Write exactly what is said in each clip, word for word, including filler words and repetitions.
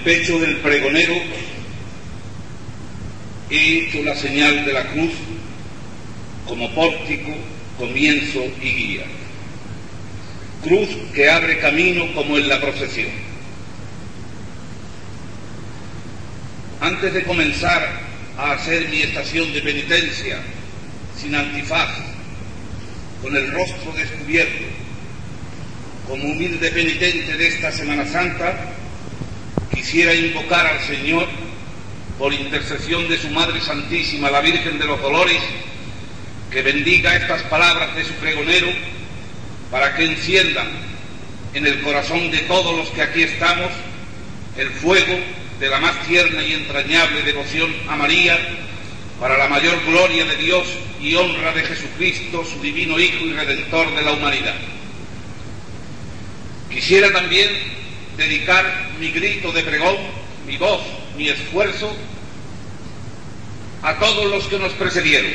pecho del pregonero he hecho la señal de la cruz como pórtico, comienzo y guía. Cruz que abre camino como en la procesión. Antes de comenzar a hacer mi estación de penitencia, sin antifaz, con el rostro descubierto, como humilde penitente de esta Semana Santa, quisiera invocar al Señor, por intercesión de su Madre Santísima, la Virgen de los Dolores, que bendiga estas palabras de su pregonero, para que enciendan en el corazón de todos los que aquí estamos el fuego de la más tierna y entrañable devoción a María, para la mayor gloria de Dios y honra de Jesucristo, su divino Hijo y Redentor de la humanidad. Quisiera también dedicar mi grito de pregón, mi voz, mi esfuerzo, a todos los que nos precedieron,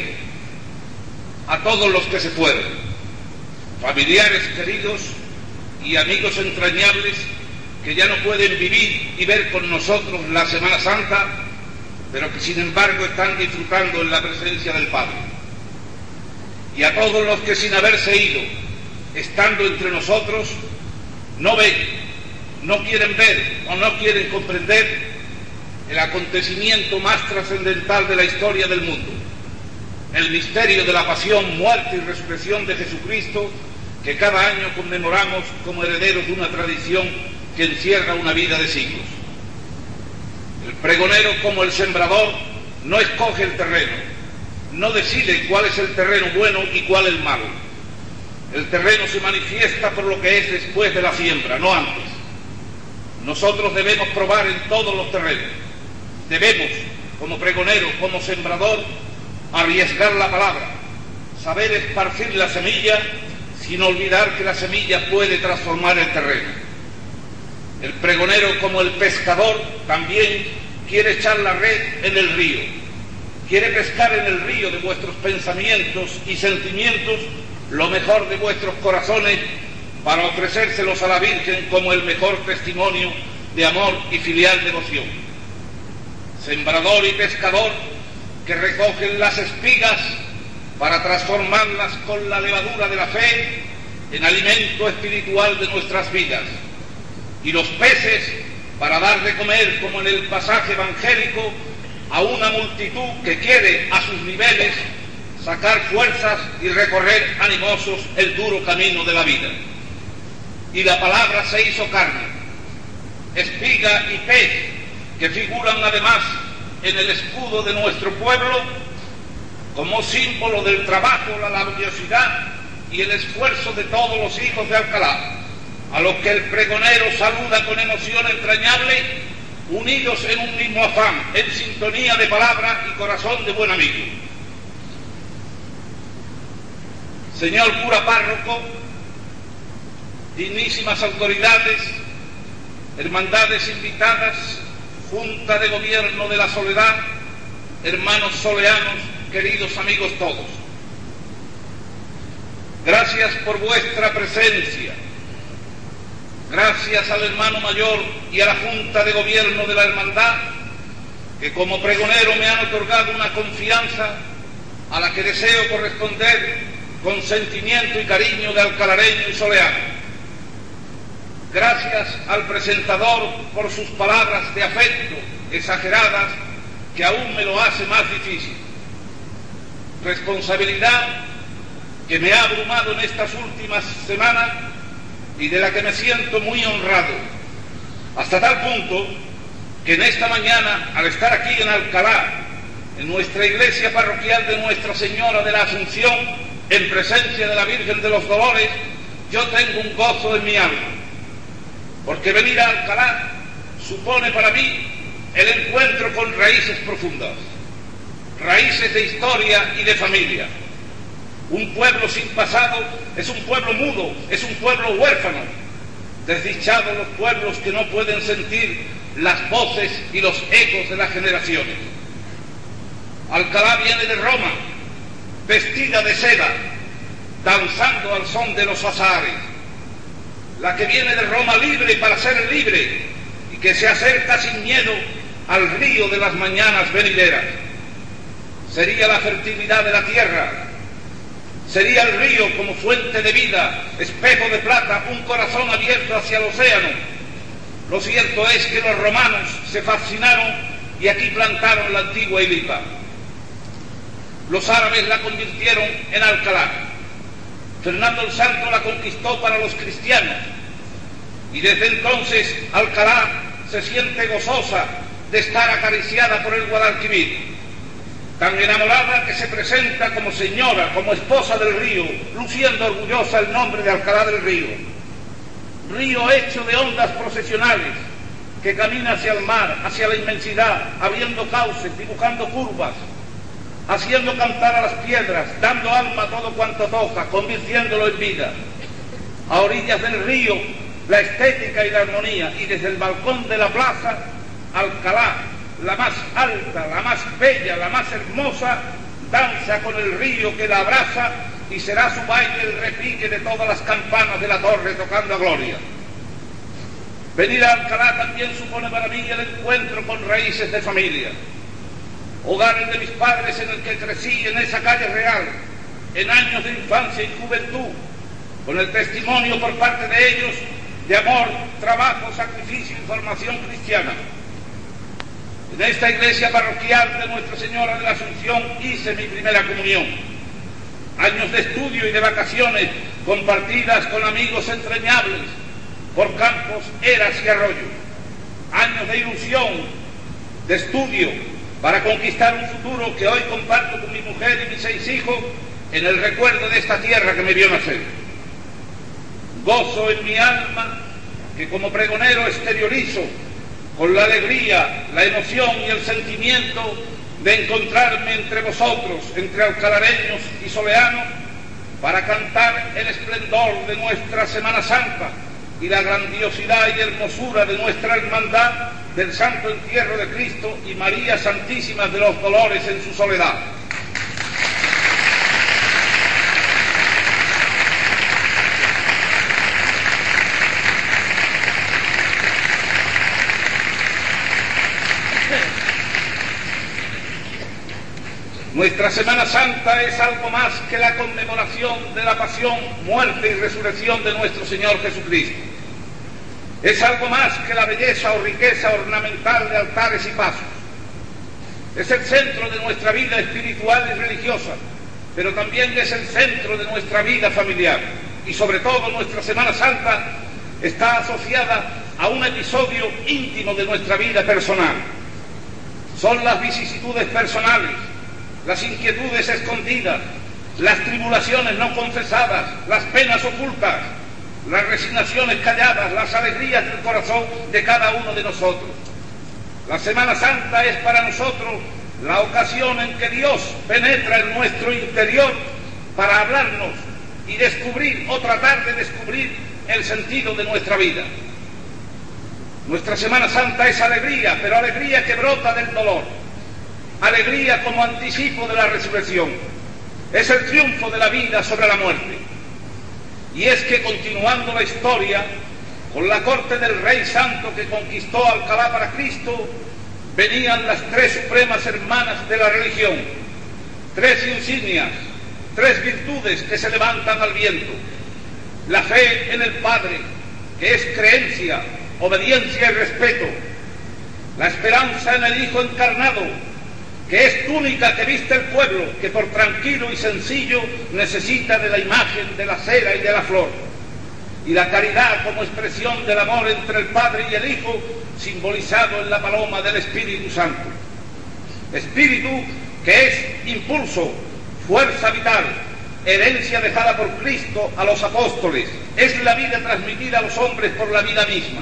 a todos los que se fueron, familiares queridos y amigos entrañables que ya no pueden vivir y ver con nosotros la Semana Santa, pero que sin embargo están disfrutando en la presencia del Padre. Y a todos los que sin haberse ido, estando entre nosotros, no ven, no quieren ver o no quieren comprender el acontecimiento más trascendental de la historia del mundo, el misterio de la pasión, muerte y resurrección de Jesucristo, que cada año conmemoramos como herederos de una tradición que encierra una vida de siglos. El pregonero, como el sembrador, no escoge el terreno, no decide cuál es el terreno bueno y cuál el malo. El terreno se manifiesta por lo que es después de la siembra, no antes. Nosotros debemos probar en todos los terrenos. Debemos, como pregonero, como sembrador, arriesgar la palabra, saber esparcir la semilla, sin olvidar que la semilla puede transformar el terreno. El pregonero, como el pescador, también quiere echar la red en el río. Quiere pescar en el río de vuestros pensamientos y sentimientos lo mejor de vuestros corazones, para ofrecérselos a la Virgen como el mejor testimonio de amor y filial devoción. Sembrador y pescador que recogen las espigas para transformarlas con la levadura de la fe en alimento espiritual de nuestras vidas, y los peces para dar de comer, como en el pasaje evangélico, a una multitud que quiere a sus niveles sacar fuerzas y recorrer animosos el duro camino de la vida. Y la palabra se hizo carne, espiga y pez, que figuran además en el escudo de nuestro pueblo como símbolo del trabajo, la laboriosidad y el esfuerzo de todos los hijos de Alcalá, a los que el pregonero saluda con emoción entrañable, unidos en un mismo afán, en sintonía de palabra y corazón de buen amigo. Señor cura párroco, dignísimas autoridades, hermandades invitadas, Junta de Gobierno de la Soledad, hermanos soleanos, queridos amigos todos. Gracias por vuestra presencia. Gracias al hermano mayor y a la Junta de Gobierno de la Hermandad, que como pregonero me han otorgado una confianza a la que deseo corresponder con sentimiento y cariño de alcalareño y soleano. Gracias al presentador por sus palabras de afecto exageradas, que aún me lo hace más difícil. Responsabilidad que me ha abrumado en estas últimas semanas y de la que me siento muy honrado, hasta tal punto que en esta mañana, al estar aquí en Alcalá, en nuestra iglesia parroquial de Nuestra Señora de la Asunción, en presencia de la Virgen de los Dolores, yo tengo un gozo en mi alma, porque venir a Alcalá supone para mí el encuentro con raíces profundas, raíces de historia y de familia. Un pueblo sin pasado es un pueblo mudo, es un pueblo huérfano. Desdichados los pueblos que no pueden sentir las voces y los ecos de las generaciones. Alcalá viene de Roma, vestida de seda, danzando al son de los azahares. La que viene de Roma libre para ser libre, y que se acerca sin miedo al río de las mañanas venideras. Sería la fertilidad de la tierra, sería el río como fuente de vida, espejo de plata, un corazón abierto hacia el océano. Lo cierto es que los romanos se fascinaron y aquí plantaron la antigua Ilipa. Los árabes la convirtieron en Alcalá. Fernando el Santo la conquistó para los cristianos y desde entonces Alcalá se siente gozosa de estar acariciada por el Guadalquivir, tan enamorada que se presenta como señora, como esposa del río, luciendo orgullosa el nombre de Alcalá del Río. Río hecho de ondas procesionales que camina hacia el mar, hacia la inmensidad, abriendo cauces, dibujando curvas, haciendo cantar a las piedras, dando alma a todo cuanto toca, convirtiéndolo en vida. A orillas del río, la estética y la armonía, y desde el balcón de la plaza, Alcalá, la más alta, la más bella, la más hermosa, danza con el río que la abraza y será su baile el repique de todas las campanas de la torre tocando a gloria. Venir a Alcalá también supone para mí el encuentro con raíces de familia. Hogares de mis padres en el que crecí en esa calle real, en años de infancia y juventud, con el testimonio por parte de ellos de amor, trabajo, sacrificio y formación cristiana. En esta iglesia parroquial de Nuestra Señora de la Asunción hice mi primera comunión. Años de estudio y de vacaciones compartidas con amigos entrañables por campos, eras y arroyos. Años de ilusión, de estudio, para conquistar un futuro que hoy comparto con mi mujer y mis seis hijos en el recuerdo de esta tierra que me vio nacer. Gozo en mi alma que como pregonero exteriorizo con la alegría, la emoción y el sentimiento de encontrarme entre vosotros, entre alcalareños y soleanos, para cantar el esplendor de nuestra Semana Santa y la grandiosidad y hermosura de nuestra hermandad del Santo Entierro de Cristo y María Santísima de los Dolores en su soledad. Nuestra Semana Santa es algo más que la conmemoración de la pasión, muerte y resurrección de nuestro Señor Jesucristo. Es algo más que la belleza o riqueza ornamental de altares y pasos. Es el centro de nuestra vida espiritual y religiosa, pero también es el centro de nuestra vida familiar. Y sobre todo nuestra Semana Santa está asociada a un episodio íntimo de nuestra vida personal. Son las vicisitudes personales, las inquietudes escondidas, las tribulaciones no confesadas, las penas ocultas, las resignaciones calladas, las alegrías del corazón de cada uno de nosotros. La Semana Santa es para nosotros la ocasión en que Dios penetra en nuestro interior para hablarnos y descubrir o tratar de descubrir el sentido de nuestra vida. Nuestra Semana Santa es alegría, pero alegría que brota del dolor. Alegría como anticipo de la resurrección. Es el triunfo de la vida sobre la muerte. Y es que continuando la historia, con la corte del Rey Santo que conquistó Alcalá para Cristo, venían las tres supremas hermanas de la religión, tres insignias, tres virtudes que se levantan al viento. La fe en el Padre, que es creencia, obediencia y respeto. La esperanza en el Hijo encarnado, que es túnica que viste el pueblo, que por tranquilo y sencillo necesita de la imagen de la cera y de la flor. Y la caridad como expresión del amor entre el Padre y el Hijo, simbolizado en la paloma del Espíritu Santo. Espíritu que es impulso, fuerza vital, herencia dejada por Cristo a los apóstoles, es la vida transmitida a los hombres por la vida misma.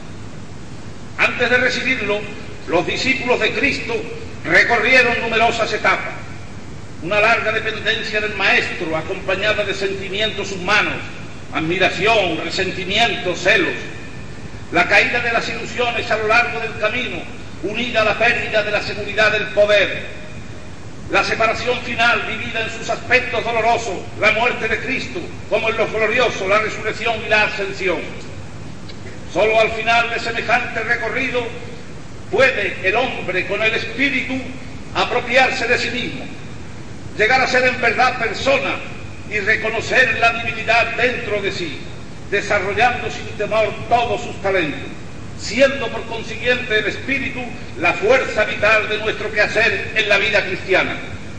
Antes de recibirlo, los discípulos de Cristo recorrieron numerosas etapas. Una larga dependencia del Maestro, acompañada de sentimientos humanos, admiración, resentimiento, celos. La caída de las ilusiones a lo largo del camino, unida a la pérdida de la seguridad del poder. La separación final, vivida en sus aspectos dolorosos, la muerte de Cristo, como en lo glorioso, la resurrección y la ascensión. Solo al final de semejante recorrido puede el hombre con el espíritu apropiarse de sí mismo, llegar a ser en verdad persona y reconocer la divinidad dentro de sí, desarrollando sin temor todos sus talentos, siendo por consiguiente el espíritu la fuerza vital de nuestro quehacer en la vida cristiana.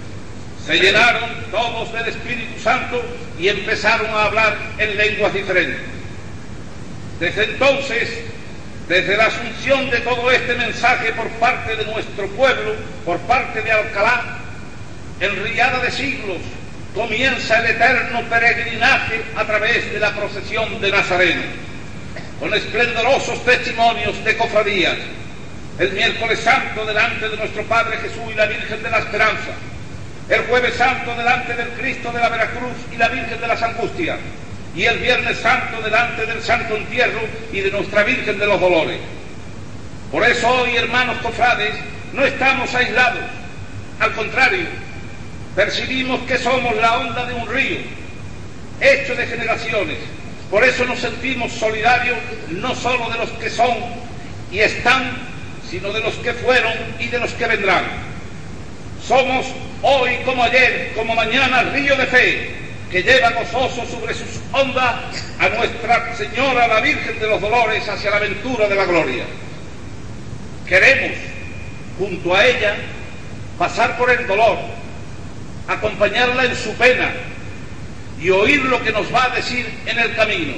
Se llenaron todos del Espíritu Santo y empezaron a hablar en lenguas diferentes. Desde entonces, desde la asunción de todo este mensaje por parte de nuestro pueblo, por parte de Alcalá, enriada de siglos, comienza el eterno peregrinaje a través de la procesión de Nazareno, con esplendorosos testimonios de cofradías. El miércoles santo delante de nuestro Padre Jesús y la Virgen de la Esperanza, el jueves santo delante del Cristo de la Veracruz y la Virgen de las Angustias, y el viernes santo delante del Santo Entierro y de nuestra Virgen de los Dolores. Por eso hoy, hermanos cofrades, no estamos aislados, al contrario, percibimos que somos la onda de un río, hecho de generaciones. Por eso nos sentimos solidarios no solo de los que son y están, sino de los que fueron y de los que vendrán. Somos hoy como ayer, como mañana, río de fe, que lleva gozoso sobre sus ondas a Nuestra Señora, la Virgen de los Dolores, hacia la aventura de la gloria. Queremos, junto a ella, pasar por el dolor, acompañarla en su pena y oír lo que nos va a decir en el camino,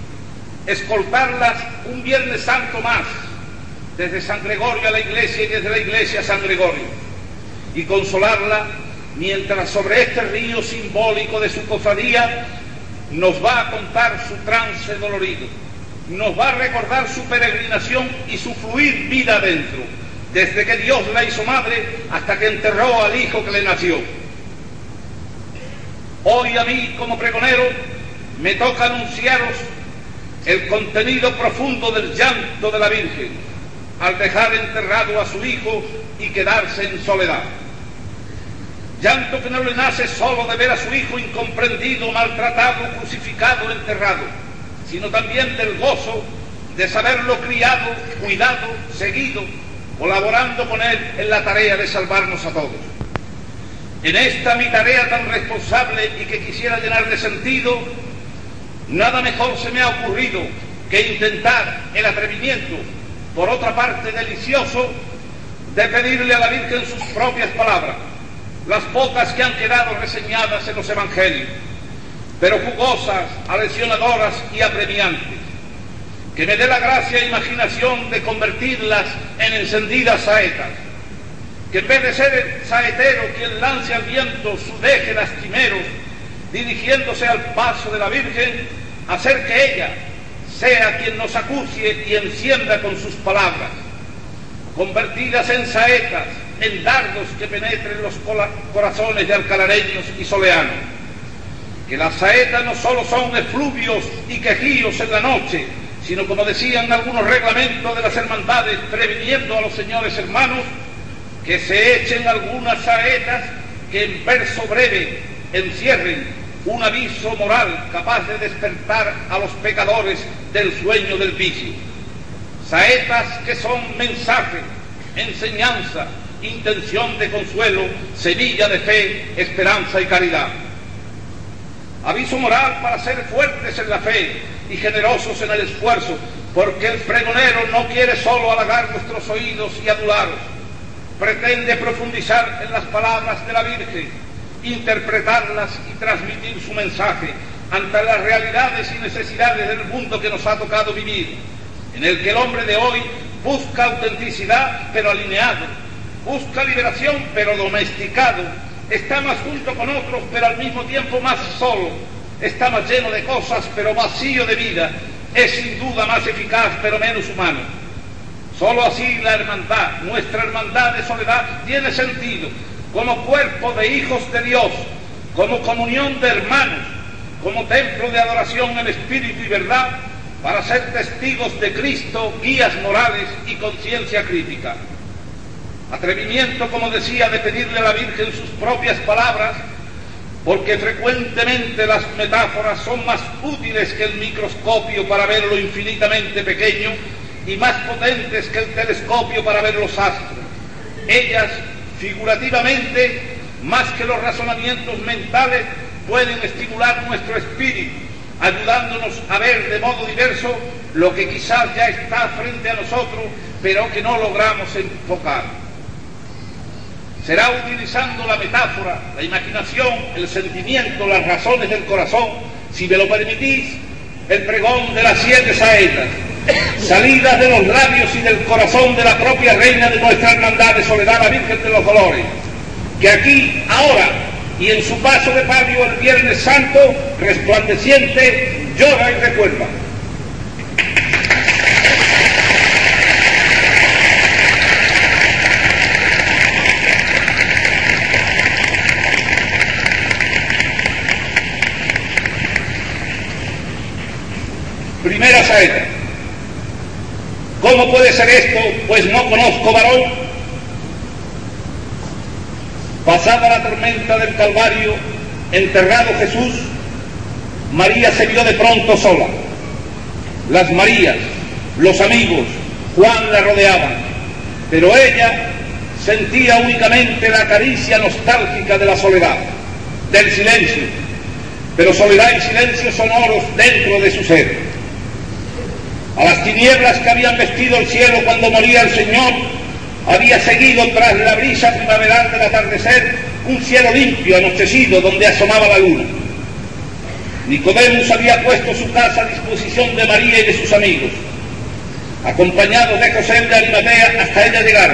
escoltarlas un Viernes Santo más, desde San Gregorio a la iglesia y desde la iglesia a San Gregorio, y consolarla mientras sobre este río simbólico de su cofradía nos va a contar su trance dolorido, nos va a recordar su peregrinación y su fluir vida adentro, desde que Dios la hizo madre hasta que enterró al hijo que le nació. Hoy a mí, como pregonero, me toca anunciaros el contenido profundo del llanto de la Virgen al dejar enterrado a su hijo y quedarse en soledad. Llanto que no le nace solo de ver a su hijo incomprendido, maltratado, crucificado, enterrado, sino también del gozo de saberlo criado, cuidado, seguido, colaborando con él en la tarea de salvarnos a todos. En esta mi tarea tan responsable y que quisiera llenar de sentido, nada mejor se me ha ocurrido que intentar el atrevimiento, por otra parte delicioso, de pedirle a la Virgen sus propias palabras, las pocas que han quedado reseñadas en los evangelios, pero jugosas, aleccionadoras y apremiantes, que me dé la gracia e imaginación de convertirlas en encendidas saetas, que en vez de ser el saetero quien lance al viento su deje lastimeros, dirigiéndose al paso de la Virgen, hacer que ella sea quien nos acucie y encienda con sus palabras, convertidas en saetas, en dardos que penetren los corazones de alcalareños y soleanos. Que las saetas no solo son efluvios y quejíos en la noche, sino, como decían algunos reglamentos de las hermandades, previniendo a los señores hermanos, que se echen algunas saetas que en verso breve encierren un aviso moral capaz de despertar a los pecadores del sueño del vicio. Saetas que son mensaje, enseñanza, intención de consuelo, semilla de fe, esperanza y caridad. Aviso moral para ser fuertes en la fe y generosos en el esfuerzo, porque el pregonero no quiere solo halagar nuestros oídos y adularos, pretende profundizar en las palabras de la Virgen, interpretarlas y transmitir su mensaje ante las realidades y necesidades del mundo que nos ha tocado vivir, en el que el hombre de hoy busca autenticidad pero alineado, busca liberación pero domesticado, está más junto con otros pero al mismo tiempo más solo, está más lleno de cosas pero vacío de vida, es sin duda más eficaz pero menos humano. Solo así la hermandad, nuestra hermandad de soledad, tiene sentido como cuerpo de hijos de Dios, como comunión de hermanos, como templo de adoración en espíritu y verdad, para ser testigos de Cristo, guías morales y conciencia crítica. Atrevimiento, como decía, de pedirle a la Virgen sus propias palabras, porque frecuentemente las metáforas son más útiles que el microscopio para ver lo infinitamente pequeño y más potentes que el telescopio para ver los astros. Ellas, figurativamente, más que los razonamientos mentales, pueden estimular nuestro espíritu, ayudándonos a ver de modo diverso lo que quizás ya está frente a nosotros, pero que no logramos enfocar. Será utilizando la metáfora, la imaginación, el sentimiento, las razones del corazón, si me lo permitís, el pregón de las siete saetas, salidas de los labios y del corazón de la propia reina de nuestra hermandad de Soledad, la Virgen de los Dolores, que aquí, ahora, y en su paso de palio el Viernes Santo, resplandeciente, llora y recuerda. Primera saeta. ¿Cómo puede ser esto? Pues no conozco varón. Pasada la tormenta del Calvario, enterrado Jesús, María se vio de pronto sola. Las Marías, los amigos, Juan la rodeaban, pero ella sentía únicamente la caricia nostálgica de la soledad, del silencio, pero soledad y silencio sonoros dentro de su ser. A las tinieblas que habían vestido el cielo cuando moría el Señor, había seguido tras la brisa primaveral del atardecer un cielo limpio, anochecido, donde asomaba la luna. Nicodemus había puesto su casa a disposición de María y de sus amigos, acompañados de José de Arimatea hasta ella llegar.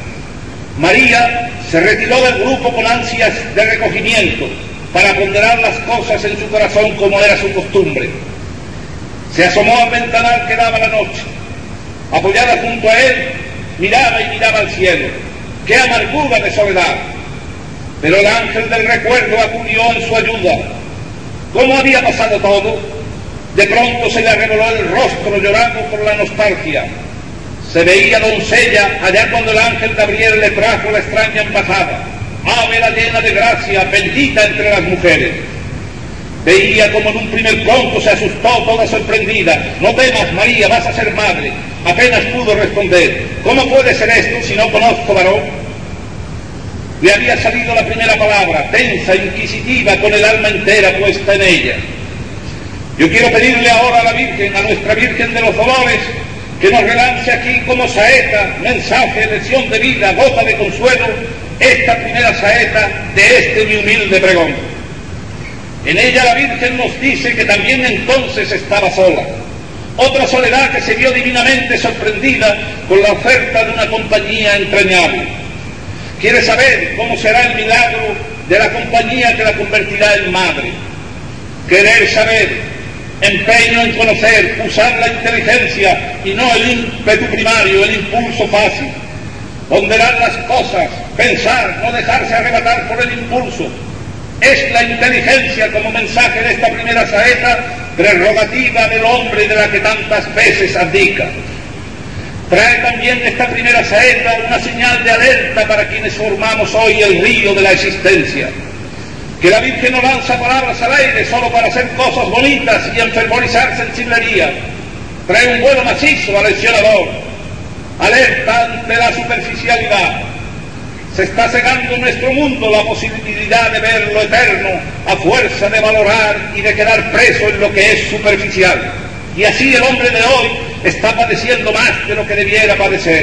María se retiró del grupo con ansias de recogimiento para ponderar las cosas en su corazón como era su costumbre. Se asomó al ventanal que daba la noche. Apoyada junto a él, miraba y miraba al cielo. ¡Qué amargura de soledad! Pero el ángel del recuerdo acudió en su ayuda. ¿Cómo había pasado todo? De pronto se le reveló el rostro llorando por la nostalgia. Se veía doncella allá cuando el ángel Gabriel le trajo la extraña embajada. Ave la llena de gracia, bendita entre las mujeres. Veía como en un primer pronto se asustó toda sorprendida. No temas, María, vas a ser madre. Apenas pudo responder. ¿Cómo puede ser esto si no conozco varón? Le había salido la primera palabra, tensa, inquisitiva, con el alma entera puesta en ella. Yo quiero pedirle ahora a la Virgen, a nuestra Virgen de los Dolores, que nos relance aquí como saeta, mensaje, lección de vida, gota de consuelo, esta primera saeta de este mi humilde pregón. En ella la Virgen nos dice que también entonces estaba sola. Otra soledad que se vio divinamente sorprendida con la oferta de una compañía entrañable. Quiere saber cómo será el milagro de la compañía que la convertirá en madre. Querer saber, empeño en conocer, usar la inteligencia y no el ímpetu primario, el impulso fácil. Ponderar las cosas, pensar, no dejarse arrebatar por el impulso. Es la inteligencia como mensaje de esta primera saeta, prerrogativa del hombre de la que tantas veces abdica. Trae también esta primera saeta una señal de alerta para quienes formamos hoy el río de la existencia. Que la Virgen no lanza palabras al aire solo para hacer cosas bonitas y enfervorizar sensiblería. Trae un vuelo macizo, aleccionador. Alerta ante la superficialidad. Se está cegando en nuestro mundo la posibilidad de ver lo eterno a fuerza de valorar y de quedar preso en lo que es superficial. Y así el hombre de hoy está padeciendo más de lo que debiera padecer.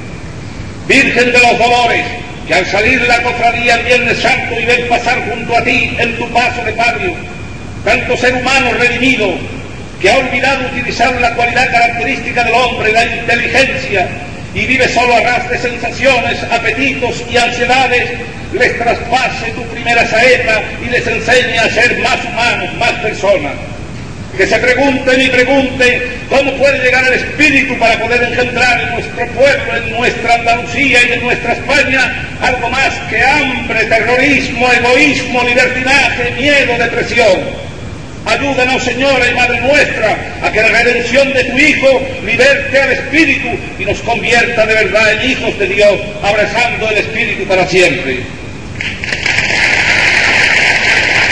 Virgen de los Dolores, que al salir la cofradía el Viernes Santo y ver pasar junto a ti en tu paso de palio, tanto ser humano redimido, que ha olvidado utilizar la cualidad característica del hombre, la inteligencia, y vive solo a ras de sensaciones, apetitos y ansiedades, les traspase tu primera saeta y les enseñe a ser más humanos, más personas. Que se pregunten y pregunten cómo puede llegar el espíritu para poder engendrar en nuestro pueblo, en nuestra Andalucía y en nuestra España algo más que hambre, terrorismo, egoísmo, libertinaje, miedo, depresión. Ayúdanos, Señora y Madre nuestra, a que la redención de tu Hijo liberte al Espíritu y nos convierta de verdad en hijos de Dios, abrazando el Espíritu para siempre.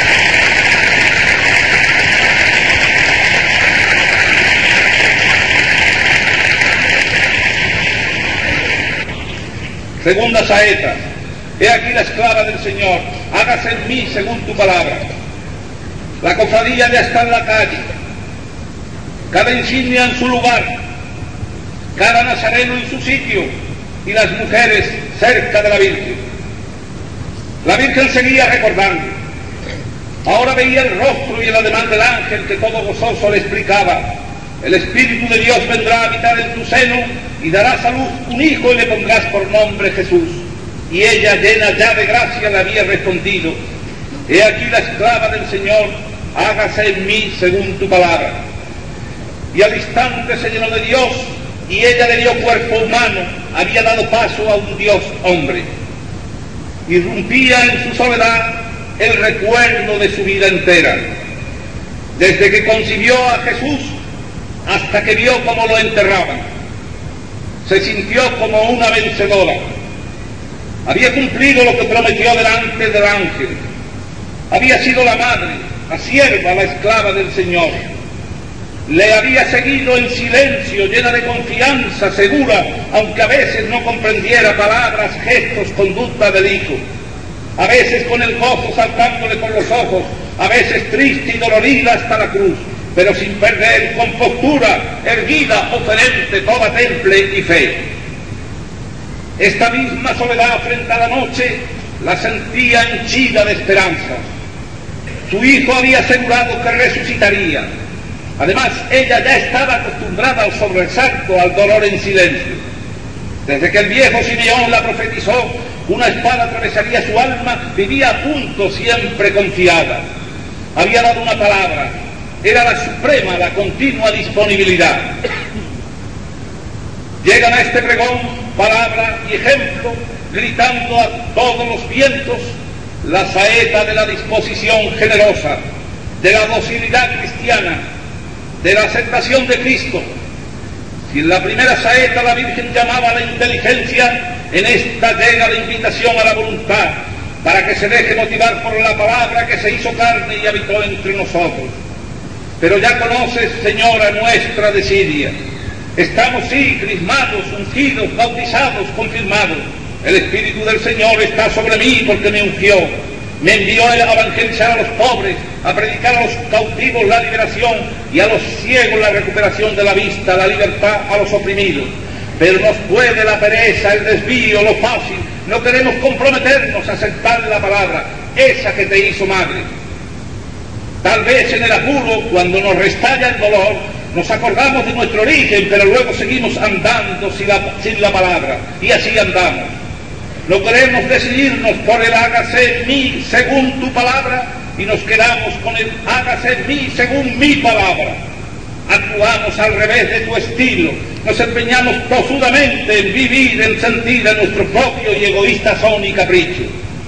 Segunda saeta: he aquí la esclava del Señor, hágase en mí según tu palabra. La cofradía ya está en la calle, cada insignia en su lugar, cada nazareno en su sitio, y las mujeres cerca de la Virgen. La Virgen seguía recordando. Ahora veía el rostro y el ademán del ángel que todo gozoso le explicaba: el Espíritu de Dios vendrá a habitar en tu seno y darás a luz un hijo y le pondrás por nombre Jesús. Y ella, llena ya de gracia, le había respondido: he aquí la esclava del Señor, hágase en mí según tu palabra. Y al instante se llenó de Dios, y ella le dio cuerpo humano, había dado paso a un Dios hombre. Irrumpía en su soledad el recuerdo de su vida entera, desde que concibió a Jesús hasta que vio cómo lo enterraban. Se sintió como una vencedora. Había cumplido lo que prometió delante del ángel. Había sido la madre, la sierva, la esclava del Señor. Le había seguido en silencio, llena de confianza, segura, aunque a veces no comprendiera palabras, gestos, conducta del hijo. A veces con el gozo saltándole por los ojos, a veces triste y dolorida hasta la cruz, pero sin perder compostura, erguida, oferente, toda temple y fe. Esta misma soledad frente a la noche la sentía henchida de esperanza. Su hijo había asegurado que resucitaría. Además, ella ya estaba acostumbrada al sobresalto, al dolor en silencio. Desde que el viejo Simeón la profetizó, una espada atravesaría su alma, vivía a punto, siempre confiada. Había dado una palabra, era la suprema, la continua disponibilidad. Llegan a este pregón, palabra y ejemplo, gritando a todos los vientos la saeta de la disposición generosa, de la docilidad cristiana, de la aceptación de Cristo. Si en la primera saeta la Virgen llamaba a la inteligencia, en esta llega la invitación a la voluntad, para que se deje motivar por la palabra que se hizo carne y habitó entre nosotros. Pero ya conoces, Señora nuestra de Siria, estamos sí, crismados, ungidos, bautizados, confirmados. El Espíritu del Señor está sobre mí porque me ungió. Me envió a evangelizar a los pobres, a predicar a los cautivos la liberación y a los ciegos la recuperación de la vista, la libertad a los oprimidos. Pero nos puede la pereza, el desvío, lo fácil. No queremos comprometernos a aceptar la palabra, esa que te hizo madre. Tal vez en el apuro, cuando nos restalla el dolor, nos acordamos de nuestro origen, pero luego seguimos andando sin la, sin la palabra, y así andamos. No queremos decidirnos por el hágase en mí según tu palabra, y nos quedamos con el hágase en mí según mi palabra. Actuamos al revés de tu estilo, nos empeñamos tosudamente en vivir, en sentir a nuestro propio y egoísta son y capricho.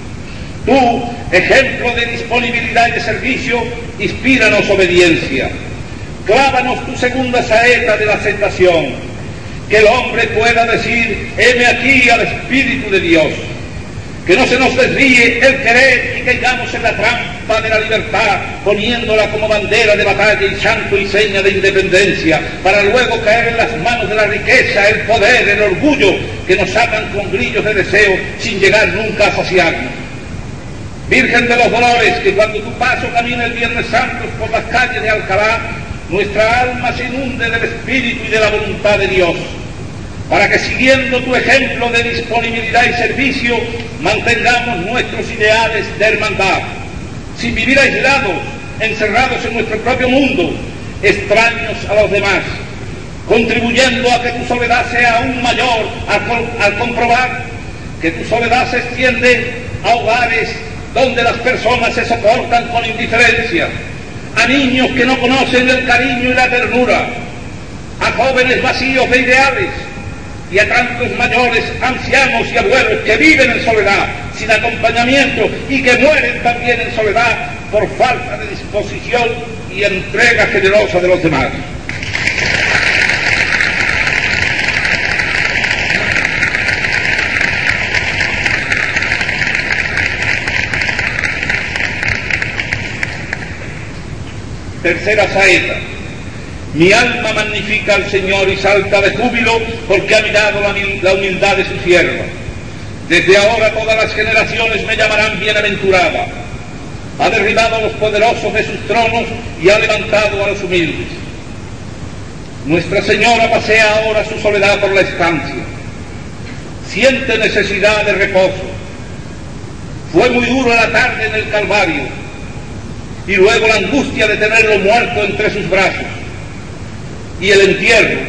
Tú, ejemplo de disponibilidad y de servicio, inspíranos obediencia. Clávanos tu segunda saeta de la aceptación, que el hombre pueda decir: heme aquí al Espíritu de Dios. Que no se nos desvíe el querer y caigamos en la trampa de la libertad, poniéndola como bandera de batalla y santo y seña de independencia, para luego caer en las manos de la riqueza, el poder, el orgullo, que nos atan con grillos de deseo sin llegar nunca a saciarnos. Virgen de los Dolores, que cuando tu paso camine el Viernes Santo por las calles de Alcalá, nuestra alma se inunde del Espíritu y de la voluntad de Dios, para que siguiendo tu ejemplo de disponibilidad y servicio, mantengamos nuestros ideales de hermandad, sin vivir aislados, encerrados en nuestro propio mundo, extraños a los demás, contribuyendo a que tu soledad sea aún mayor al, al comprobar que tu soledad se extiende a hogares donde las personas se soportan con indiferencia, a niños que no conocen el cariño y la ternura, a jóvenes vacíos de ideales y a tantos mayores, ancianos y abuelos que viven en soledad, sin acompañamiento y que mueren también en soledad por falta de disposición y entrega generosa de los demás. Tercera saeta. Mi alma magnifica al Señor y salta de júbilo porque ha mirado la, la humildad de su sierva. Desde ahora todas las generaciones me llamarán bienaventurada. Ha derribado a los poderosos de sus tronos y ha levantado a los humildes. Nuestra Señora pasea ahora su soledad por la estancia. Siente necesidad de reposo. Fue muy dura la tarde en el Calvario y luego la angustia de tenerlo muerto entre sus brazos y el entierro.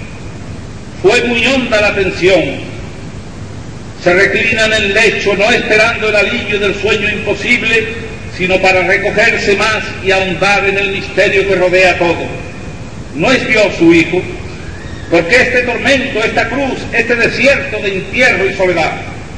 Fue muy honda la tensión. Se reclina en el lecho, no esperando el alivio del sueño imposible, sino para recogerse más y ahondar en el misterio que rodea todo. No es Dios su Hijo, porque este tormento, esta cruz, este desierto de entierro y soledad,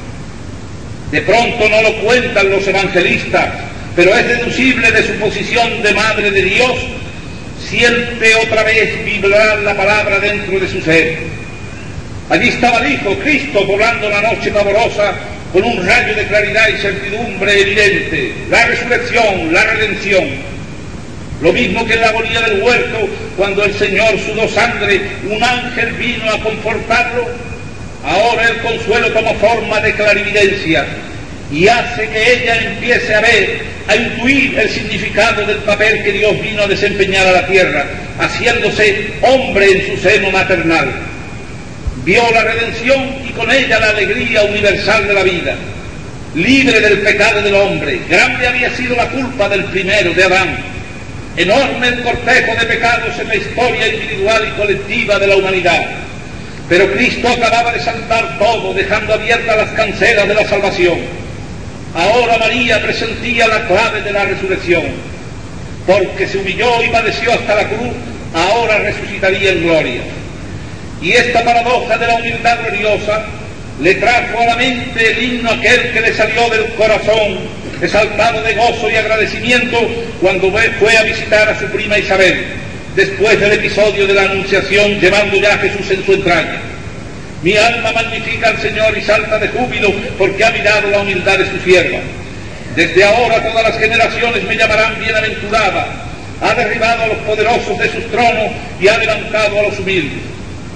de pronto no lo cuentan los evangelistas, pero es deducible de su posición de Madre de Dios, siente otra vez vibrar la palabra dentro de su ser. Allí estaba el Hijo, Cristo, volando la noche pavorosa con un rayo de claridad y certidumbre evidente, la resurrección, la redención. Lo mismo que en la agonía del huerto, cuando el Señor sudó sangre, un ángel vino a confortarlo. Ahora el consuelo toma forma de clarividencia y hace que ella empiece a ver, a intuir el significado del papel que Dios vino a desempeñar a la tierra, haciéndose hombre en su seno maternal. Vio la redención y con ella la alegría universal de la vida, libre del pecado del hombre. Grande había sido la culpa del primero, de Adán. Enorme el cortejo de pecados en la historia individual y colectiva de la humanidad. Pero Cristo acababa de saltar todo, dejando abiertas las cancelas de la salvación. Ahora María presentía la clave de la resurrección. Porque se humilló y padeció hasta la cruz, ahora resucitaría en gloria. Y esta paradoja de la humildad gloriosa le trajo a la mente el himno aquel que le salió del corazón, exaltado de gozo y agradecimiento, cuando fue a visitar a su prima Isabel, después del episodio de la Anunciación, llevando ya a Jesús en su entraña. Mi alma magnifica al Señor y salta de júbilo, porque ha mirado la humildad de su sierva. Desde ahora todas las generaciones me llamarán bienaventurada. Ha derribado a los poderosos de sus tronos y ha levantado a los humildes.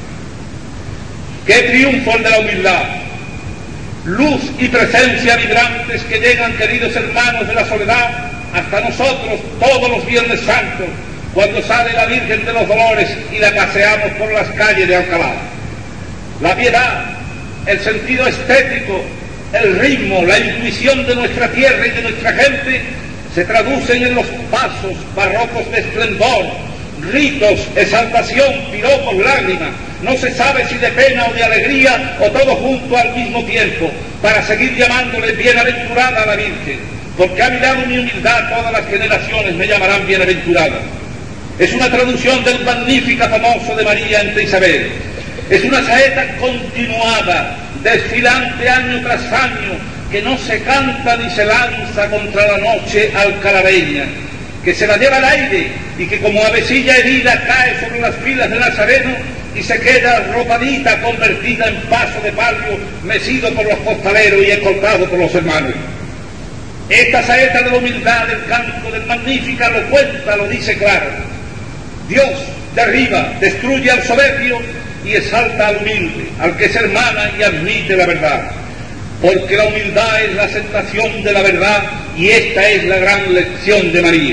¡Qué triunfo el de la humildad! Luz y presencia vibrantes que llegan, queridos hermanos de la soledad, hasta nosotros todos los Viernes Santos, cuando sale la Virgen de los Dolores y la paseamos por las calles de Alcalá. La piedad, el sentido estético, el ritmo, la intuición de nuestra tierra y de nuestra gente se traducen en los pasos barrocos de esplendor, ritos, exaltación, piropos, lágrimas. No se sabe si de pena o de alegría o todo junto al mismo tiempo, para seguir llamándole bienaventurada a la Virgen, porque ha mirado mi humildad, todas las generaciones me llamarán bienaventurada. Es una traducción del magnífica famoso de María ante Isabel. Es una saeta continuada, desfilante año tras año, que no se canta ni se lanza contra la noche alcalareña, que se la lleva al aire y que como avecilla herida cae sobre las filas de Nazareno y se queda arropadita, convertida en paso de palio, mecido por los costaleros y escoltado por los hermanos. Esta saeta de la humildad del canto del Magnífica lo cuenta, lo dice claro. Dios derriba, destruye al soberbio y exalta al humilde, al que se hermana y admite la verdad. Porque la humildad es la aceptación de la verdad y esta es la gran lección de María.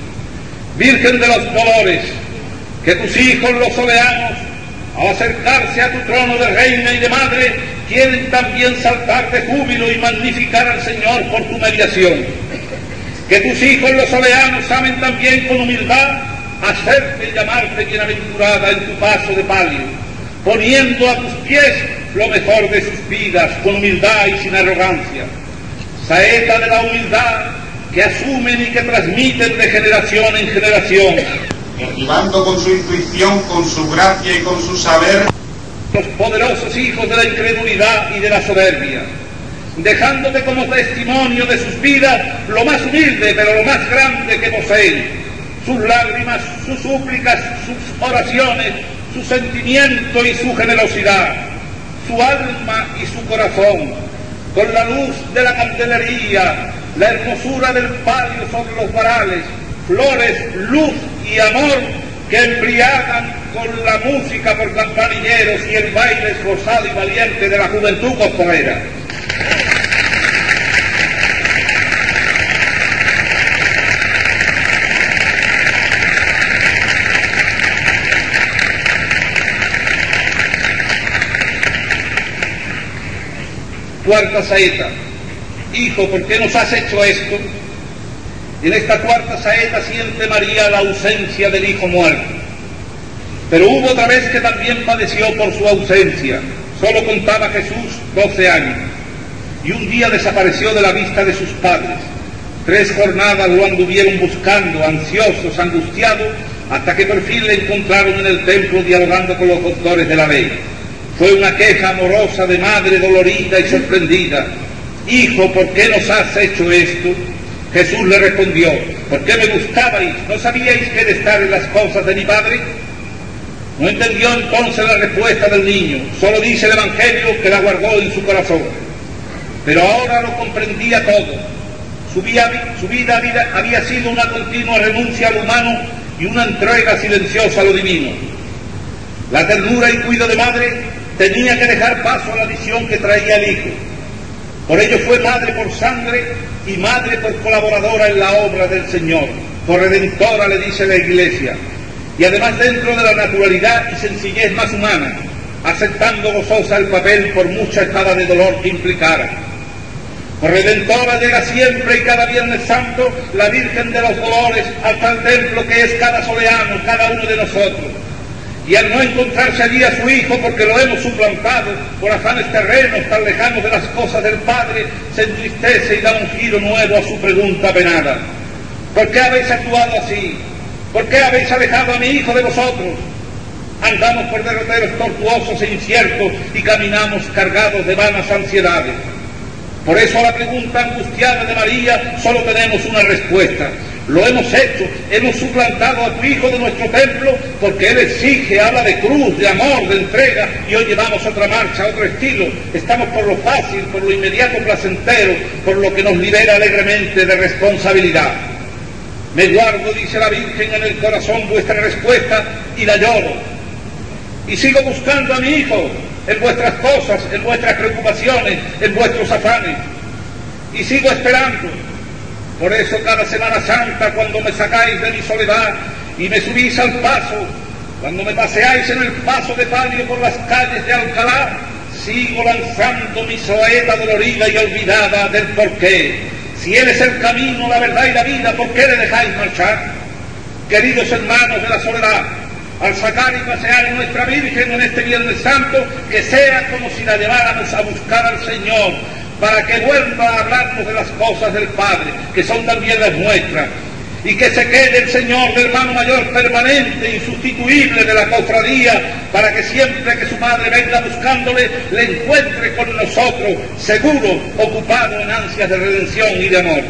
Virgen de los Dolores, que tus hijos los sobeanos, al acercarse a tu trono de reina y de madre, quieren también saltar de júbilo y magnificar al Señor por tu mediación. Que tus hijos los sobeanos saben también con humildad hacerte y llamarte bienaventurada en tu paso de palio, poniendo a tus pies lo mejor de sus vidas, con humildad y sin arrogancia. Saeta de la humildad que asumen y que transmiten de generación en generación, derribando con su intuición, con su gracia y con su saber los poderosos hijos de la incredulidad y de la soberbia, dejándote como testimonio de sus vidas lo más humilde pero lo más grande que poseen, sus lágrimas, sus súplicas, sus oraciones, su sentimiento y su generosidad, su alma y su corazón, con la luz de la candelería, la hermosura del palio sobre los varales, flores, luz y amor que embriagan con la música por campanilleros y el baile esforzado y valiente de la juventud costalera. cuarta saeta: Hijo, ¿por qué nos has hecho esto? En esta cuarta saeta siente María la ausencia del hijo muerto. Pero hubo otra vez que también padeció por su ausencia. Solo contaba Jesús doce años. Y un día desapareció de la vista de sus padres. Tres jornadas lo anduvieron buscando, ansiosos, angustiados, hasta que por fin le encontraron en el templo dialogando con los doctores de la ley. Fue una queja amorosa de madre dolorida y sorprendida. Hijo, ¿por qué nos has hecho esto? Jesús le respondió: ¿por qué me buscabais? ¿No sabíais que de estar en las cosas de mi Padre? No entendió entonces la respuesta del niño. Solo dice el Evangelio que la guardó en su corazón. Pero ahora lo comprendía todo. Su vida, su vida había, había sido una continua renuncia a lo humano y una entrega silenciosa a lo divino. La ternura y cuidado de madre tenía que dejar paso a la visión que traía el hijo. Por ello fue madre por sangre y madre por colaboradora en la obra del Señor, por redentora, le dice la Iglesia, y además dentro de la naturalidad y sencillez más humana, aceptando gozosa el papel por mucha espada de dolor que implicara. Por redentora llega siempre y cada Viernes Santo la Virgen de los Dolores hasta el templo que es cada soleano, cada uno de nosotros. Y al no encontrarse allí a su hijo porque lo hemos suplantado por afanes terrenos tan lejanos de las cosas del Padre, se entristece y da un giro nuevo a su pregunta penada: ¿por qué habéis actuado así? ¿Por qué habéis alejado a mi hijo de vosotros? Andamos por derroteros tortuosos e inciertos y caminamos cargados de vanas ansiedades. Por eso a la pregunta angustiada de María solo tenemos una respuesta: lo hemos hecho, hemos suplantado a tu hijo de nuestro templo porque él exige, habla de cruz, de amor, de entrega, y hoy llevamos otra marcha, otro estilo. Estamos por lo fácil, por lo inmediato placentero, por lo que nos libera alegremente de responsabilidad. Me guardo, dice la Virgen, en el corazón vuestra respuesta y la lloro. Y sigo buscando a mi hijo en vuestras cosas, en vuestras preocupaciones, en vuestros afanes. Y sigo esperando. Por eso cada Semana Santa, cuando me sacáis de mi soledad y me subís al paso, cuando me paseáis en el paso de palio por las calles de Alcalá, sigo lanzando mi saeta dolorida y olvidada del porqué. Si Él es el camino, la verdad y la vida, ¿por qué le dejáis marchar? Queridos hermanos de la soledad, al sacar y pasear a nuestra Virgen en este Viernes Santo, que sea como si la lleváramos a buscar al Señor, para que vuelva a hablarnos de las cosas del Padre, que son también las nuestras, y que se quede el Señor de hermano mayor permanente, insustituible de la cofradía, para que siempre que su madre venga buscándole, le encuentre con nosotros, seguro, ocupado en ansias de redención y de amor.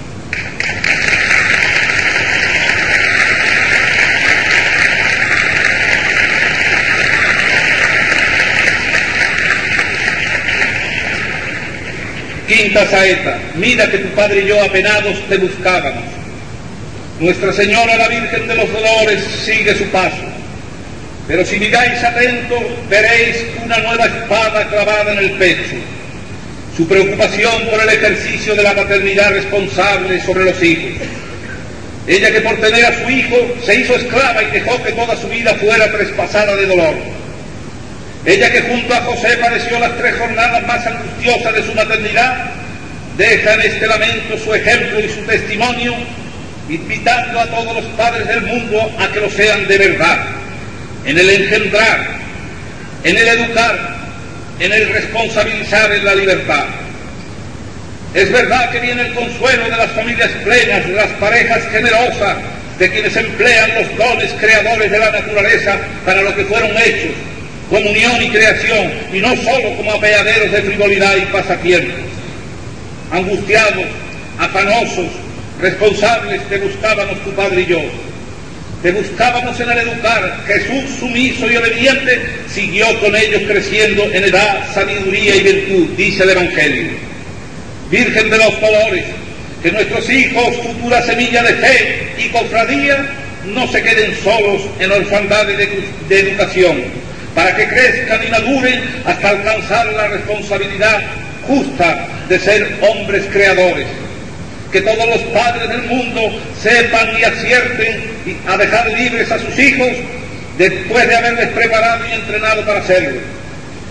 Quinta saeta: mira que tu padre y yo apenados te buscábamos. Nuestra Señora, la Virgen de los Dolores, sigue su paso. Pero si miráis atentos, veréis una nueva espada clavada en el pecho. Su preocupación por el ejercicio de la paternidad responsable sobre los hijos. Ella que por tener a su hijo se hizo esclava y dejó que toda su vida fuera traspasada de dolor. Ella que junto a José padeció las tres jornadas más angustiosas de su maternidad, deja en este lamento su ejemplo y su testimonio, invitando a todos los padres del mundo a que lo sean de verdad, en el engendrar, en el educar, en el responsabilizar en la libertad. Es verdad que viene el consuelo de las familias plenas, de las parejas generosas, de quienes emplean los dones creadores de la naturaleza para lo que fueron hechos, comunión y creación, y no solo como apeaderos de frivolidad y pasatiempos. Angustiados, afanosos, responsables, te buscábamos tu padre y yo. Te buscábamos en el educar. Jesús, sumiso y obediente, siguió con ellos creciendo en edad, sabiduría y virtud, dice el Evangelio. Virgen de los Dolores, que nuestros hijos, futura semilla de fe y cofradía, no se queden solos en orfandades de, de educación, para que crezcan y maduren hasta alcanzar la responsabilidad justa de ser hombres creadores. Que todos los padres del mundo sepan y acierten a dejar libres a sus hijos después de haberles preparado y entrenado para hacerlo.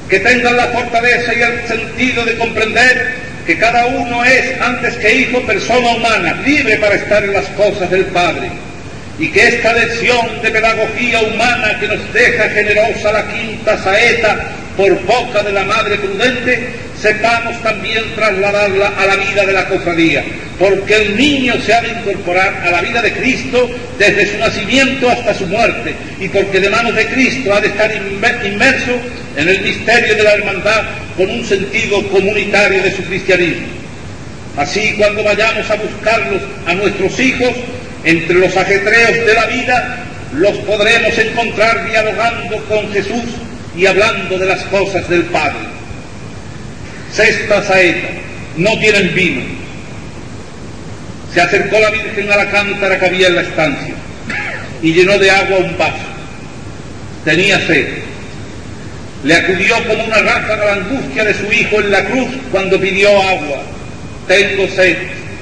que tengan la fortaleza y el sentido de comprender que cada uno es, antes que hijo, persona humana, libre para estar en las cosas del Padre, y que esta lección de pedagogía humana que nos deja generosa la quinta saeta por boca de la Madre Prudente, sepamos también trasladarla a la vida de la cofradía, porque el niño se ha de incorporar a la vida de Cristo desde su nacimiento hasta su muerte, y porque de manos de Cristo ha de estar inmerso en el misterio de la hermandad con un sentido comunitario de su cristianismo. Así, cuando vayamos a buscarlos a nuestros hijos, entre los ajetreos de la vida, los podremos encontrar dialogando con Jesús y hablando de las cosas del Padre. Sexta saeta: no tienen vino. Se acercó la Virgen a la cántara que había en la estancia y llenó de agua un vaso. Tenía sed. Le acudió como una ráfaga la angustia de su hijo en la cruz cuando pidió agua. Tengo sed.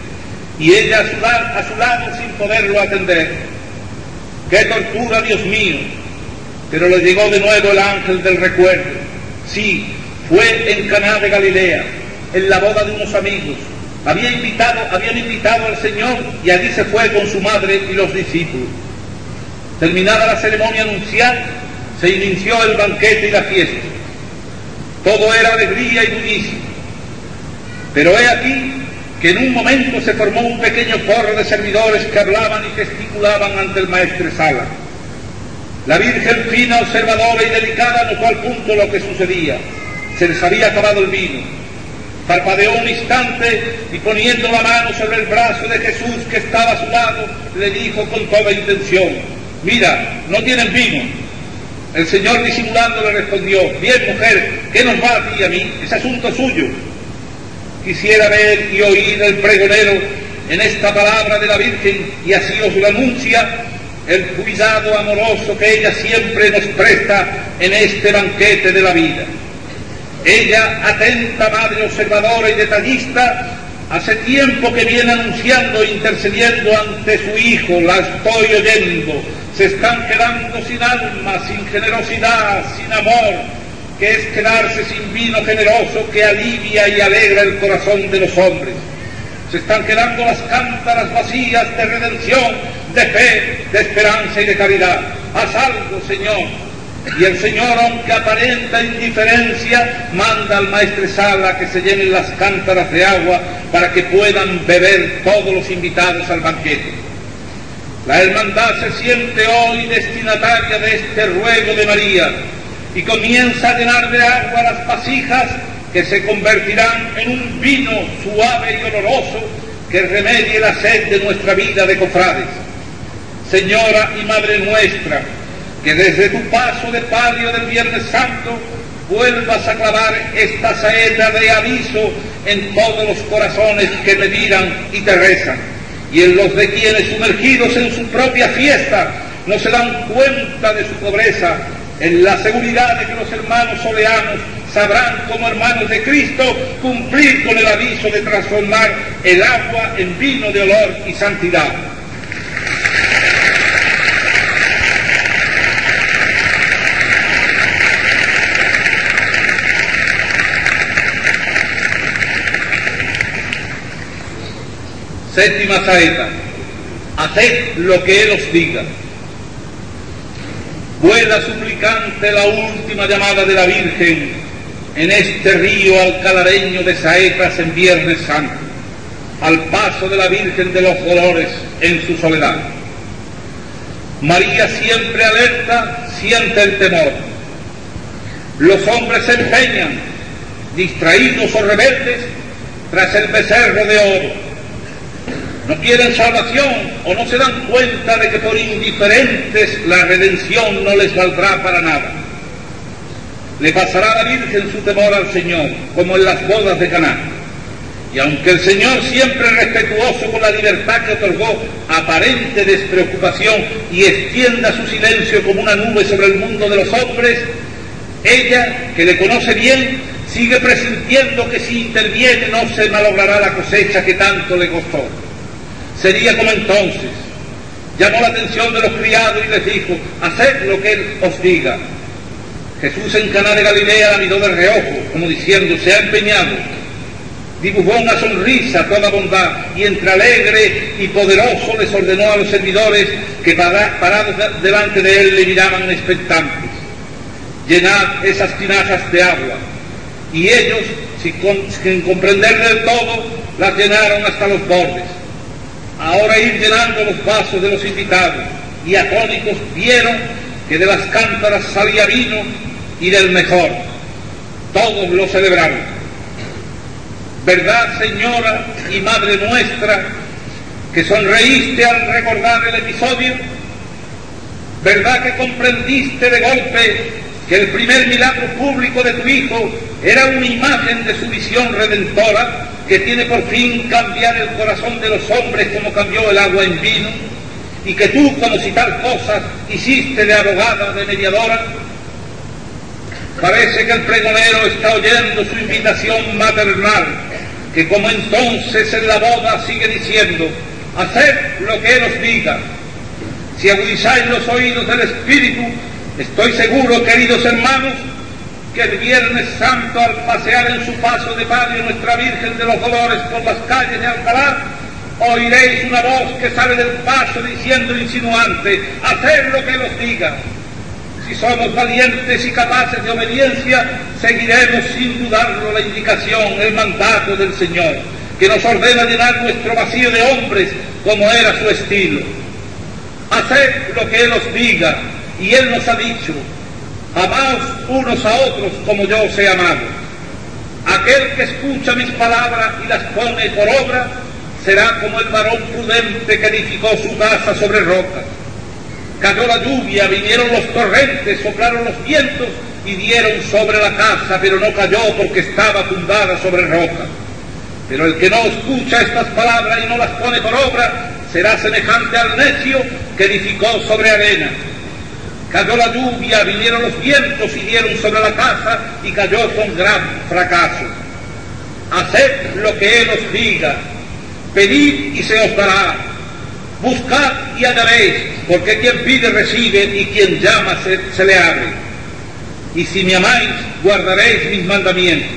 Y ella a su, lado, a su lado sin poderlo atender. ¡Qué tortura, Dios mío! Pero le llegó de nuevo el ángel del recuerdo. Sí, fue en Caná de Galilea, en la boda de unos amigos. Había invitado, habían invitado al Señor y allí se fue con su madre y los discípulos. Terminada la ceremonia nupcial, se inició el banquete y la fiesta. Todo era alegría y bullicio. Pero he aquí que en un momento se formó un pequeño corro de servidores que hablaban y gesticulaban ante el maestresala. La Virgen, fina, observadora y delicada, notó al punto lo que sucedía. Se les había acabado el vino. Parpadeó un instante y, poniendo la mano sobre el brazo de Jesús que estaba a su lado, le dijo con toda intención: mira, no tienen vino. El Señor, disimulando, le respondió: bien, mujer, ¿qué nos va a ti y a mí? Es asunto suyo. Quisiera ver y oír el pregonero en esta palabra de la Virgen, y así os lo anuncia, el cuidado amoroso que ella siempre nos presta en este banquete de la vida. Ella, atenta madre observadora y detallista, hace tiempo que viene anunciando e intercediendo ante su hijo. La estoy oyendo. Se están quedando sin alma, sin generosidad, sin amor, que es quedarse sin vino generoso que alivia y alegra el corazón de los hombres. Se están quedando las cántaras vacías de redención, de fe, de esperanza y de caridad. Haz algo, Señor. Y el Señor, aunque aparenta indiferencia, manda al maestresala que se llenen las cántaras de agua para que puedan beber todos los invitados al banquete. La hermandad se siente hoy destinataria de este ruego de María y comienza a llenar de agua las vasijas que se convertirán en un vino suave y oloroso que remedie la sed de nuestra vida de cofrades. Señora y Madre nuestra, que desde tu paso de palio del Viernes Santo vuelvas a clavar esta saeta de aviso en todos los corazones que te miran y te rezan, y en los de quienes, sumergidos en su propia fiesta, no se dan cuenta de su pobreza, en la seguridad de que los hermanos oleanos sabrán, como hermanos de Cristo, cumplir con el aviso de transformar el agua en vino de olor y santidad. Séptima saeta: haced lo que Él os diga. Vuela suplicante la última llamada de la Virgen en este río alcalareño de saetas en Viernes Santo, al paso de la Virgen de los Dolores en su soledad. María, siempre alerta, siente el temor. Los hombres se empeñan, distraídos o rebeldes, tras el becerro de oro. No quieren salvación o no se dan cuenta de que por indiferentes la redención no les valdrá para nada. Le pasará a la Virgen su temor al Señor, como en las bodas de Caná. Y aunque el Señor, siempre respetuoso con la libertad que otorgó, aparente despreocupación y extienda su silencio como una nube sobre el mundo de los hombres, ella, que le conoce bien, sigue presintiendo que si interviene no se malogrará la cosecha que tanto le costó. Sería como entonces. Llamó la atención de los criados y les dijo: haced lo que Él os diga. Jesús en Caná de Galilea la miró de reojo, como diciendo, se ha empeñado. Dibujó una sonrisa toda bondad, y entre alegre y poderoso les ordenó a los servidores que parados delante de él le miraban expectantes. Llenad esas tinajas de agua. Y ellos, sin comprender del todo, las llenaron hasta los bordes. Ahora ir llenando los vasos de los invitados, y atónitos vieron que de las cántaras salía vino, y del mejor. Todos lo celebraron. ¿Verdad, Señora y Madre nuestra, que sonreíste al recordar el episodio? ¿Verdad que comprendiste de golpe que el primer milagro público de tu Hijo era una imagen de su visión redentora, que tiene por fin cambiar el corazón de los hombres como cambió el agua en vino, y que tú, como si tal cosa, hiciste de abogada, de mediadora? Parece que el pregonero está oyendo su invitación maternal, que como entonces en la boda sigue diciendo, haced lo que Él os diga. Si agudizáis los oídos del Espíritu, estoy seguro, queridos hermanos, que el Viernes Santo, al pasear en su paso de palio nuestra Virgen de los Dolores por las calles de Alcalá, oiréis una voz que sale del paso diciendo insinuante, haced lo que Él os diga. Si somos valientes y capaces de obediencia, seguiremos sin dudarlo la indicación, el mandato del Señor, que nos ordena llenar nuestro vacío de hombres como era su estilo. Haced lo que Él os diga, y Él nos ha dicho, amaos unos a otros como yo os he amado. Aquel que escucha mis palabras y las pone por obra, será como el varón prudente que edificó su casa sobre roca. Cayó la lluvia, vinieron los torrentes, soplaron los vientos y dieron sobre la casa, pero no cayó porque estaba fundada sobre roca. Pero el que no escucha estas palabras y no las pone por obra, será semejante al necio que edificó sobre arena. Cayó la lluvia, vinieron los vientos y dieron sobre la casa y cayó con gran fracaso. Haced lo que Él os diga, pedid y se os dará. Buscad y hallaréis, porque quien pide recibe y quien llama se, se le abre. Y si me amáis, guardaréis mis mandamientos.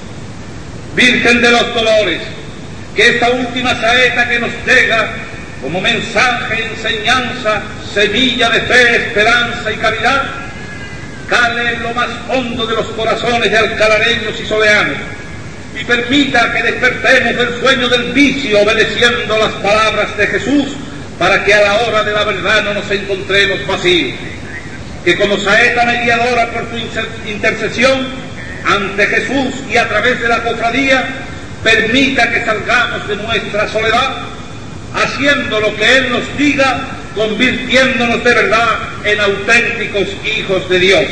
Virgen de los Dolores, que esta última saeta que nos llega como mensaje, enseñanza, semilla de fe, esperanza y caridad, cale en lo más hondo de los corazones de alcalareños y soleanos, y permita que despertemos del sueño del vicio obedeciendo las palabras de Jesús, para que a la hora de la verdad no nos encontremos vacíos. Que como saeta mediadora por tu intercesión ante Jesús y a través de la cofradía, permita que salgamos de nuestra soledad, haciendo lo que Él nos diga, convirtiéndonos de verdad en auténticos hijos de Dios.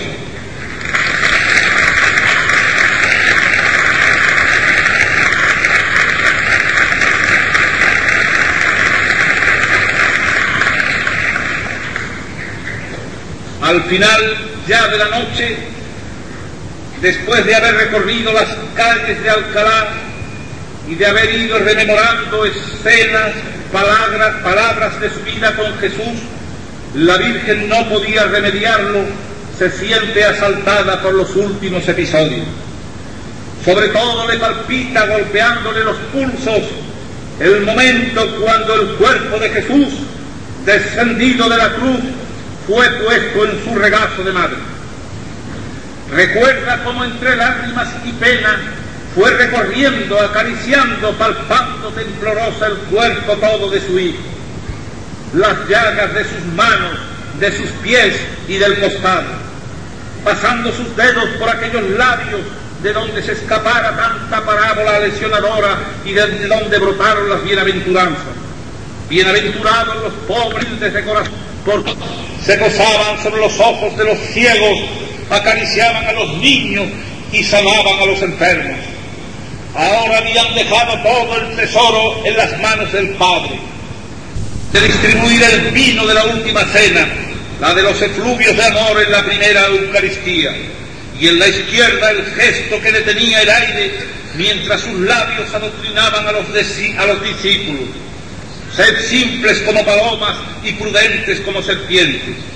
Al final ya de la noche, después de haber recorrido las calles de Alcalá y de haber ido rememorando escenas, palabras, palabras de su vida con Jesús, la Virgen no podía remediarlo, se siente asaltada por los últimos episodios. Sobre todo le palpita, golpeándole los pulsos, el momento cuando el cuerpo de Jesús, descendido de la cruz, fue puesto en su regazo de madre. Recuerda cómo entre lágrimas y pena fue recorriendo, acariciando, palpando temblorosa el cuerpo todo de su hijo, las llagas de sus manos, de sus pies y del costado, pasando sus dedos por aquellos labios de donde se escapara tanta parábola lesionadora y de donde brotaron las bienaventuranzas. Bienaventurados los pobres de corazón, porque se posaban sobre los ojos de los ciegos, acariciaban a los niños y sanaban a los enfermos. Ahora habían dejado todo el tesoro en las manos del Padre, de distribuir el vino de la última cena, la de los efluvios de amor en la primera Eucaristía, y en la izquierda el gesto que detenía el aire mientras sus labios adoctrinaban a los, a los discípulos. Sed simples como palomas y prudentes como serpientes.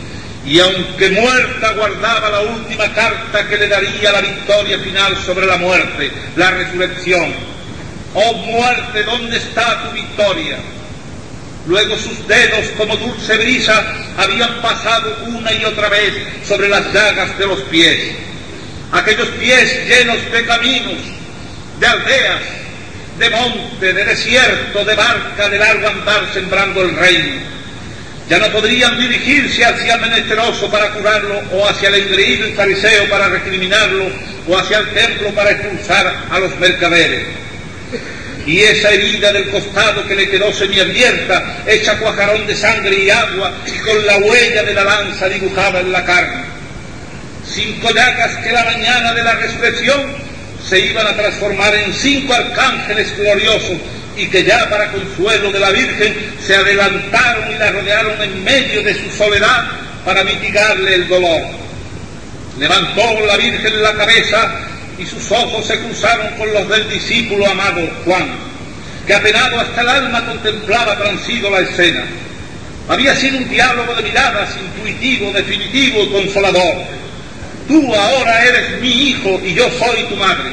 y aunque muerta guardaba la última carta que le daría la victoria final sobre la muerte, la resurrección. Oh muerte, ¿dónde está tu victoria? Luego sus dedos, como dulce brisa, habían pasado una y otra vez sobre las llagas de los pies. Aquellos pies llenos de caminos, de aldeas, de monte, de desierto, de barca, de largo andar sembrando el reino. Ya no podrían dirigirse hacia el menesteroso para curarlo, o hacia el engreído y fariseo para recriminarlo, o hacia el templo para expulsar a los mercaderes. Y esa herida del costado que le quedó semiabierta, hecha cuajarón de sangre y agua, y con la huella de la lanza dibujada en la carne. Cinco llagas que la mañana de la resurrección se iban a transformar en cinco arcángeles gloriosos, y que ya para consuelo de la Virgen se adelantaron y la rodearon en medio de su soledad para mitigarle el dolor. Levantó la Virgen la cabeza y sus ojos se cruzaron con los del discípulo amado Juan, que apenado hasta el alma contemplaba transido la escena. Había sido un diálogo de miradas intuitivo, definitivo y consolador. Tú ahora eres mi hijo y yo soy tu madre.